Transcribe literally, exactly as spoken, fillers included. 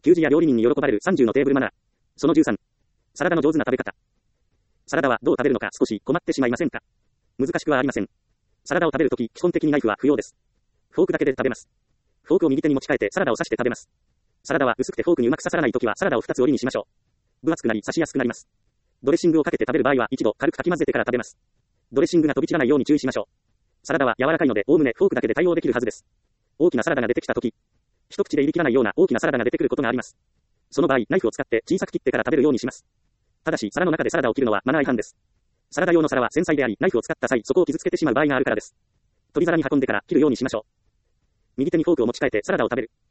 給仕や料理人に喜ばれるさんじゅうのテーブルマナー。そのじゅうさん。サラダの上手な食べ方。サラダはどう食べるのか少し困ってしまいませんか？難しくはありません。サラダを食べるとき、基本的にナイフは不要です。フォークだけで食べます。フォークを右手に持ち替えてサラダを刺して食べます。サラダは薄くてフォークにうまく刺さらないときはサラダをふたつ折りにしましょう。分厚くなり刺しやすくなります。ドレッシングをかけて食べる場合は一度軽くかき混ぜてから食べます。ドレッシングが飛び散らないように注意しましょう。サラダは柔らかいのでおおむねフォークだけで対応できるはずです。大きなサラダが出てきたとき、一口で入り切らないような大きなサラダが出てくることがあります。その場合、ナイフを使って小さく切ってから食べるようにします。ただし、皿の中でサラダを切るのはマナー違反です。サラダ用の皿は繊細であり、ナイフを使った際、そこを傷つけてしまう場合があるからです。取り皿に運んでから切るようにしましょう。右手にフォークを持ち替えてサラダを食べる。